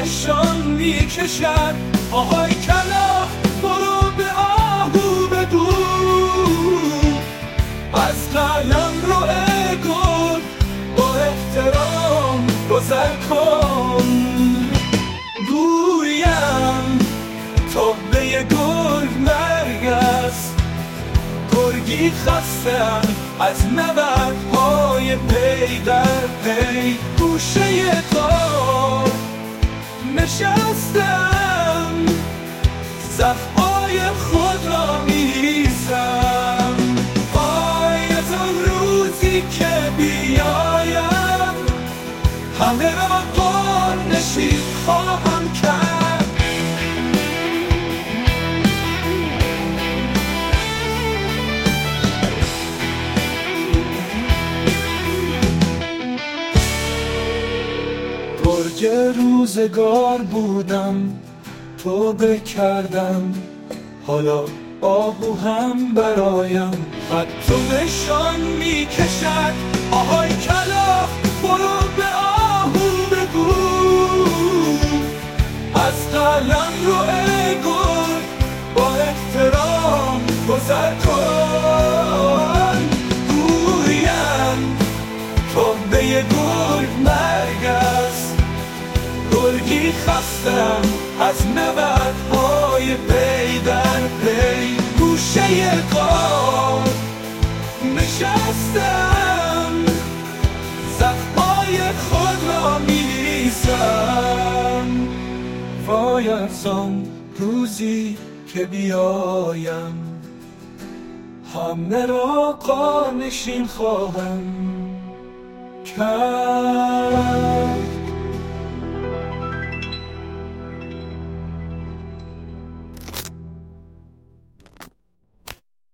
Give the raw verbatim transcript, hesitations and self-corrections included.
نشان میکشد آهای کلاغ برو به آهو بگو از قلم رو گل با احترام گذر کن گویم تابه گل مرگ است گرگی خستم از نبردهای پی در پی گوشه غار نشستم صفهای خود را میریزم وای از آن روزی که بیایم همه را بار نشین خواهم کرد گرگ روزگار بودم توبه کردم حالا آهو هم برایم خط و نشان میکشد آهای کلاغ برو به آهو بگو از قلم رو گل با احترام گذر کن گویم تابه گل مرگ است گرگی خستم از نبردهای پی در پی گوشه غار نشستم زخمای خود را میریزم وای از آن روزی که بیایم همه را قارنشین خواهم کرد.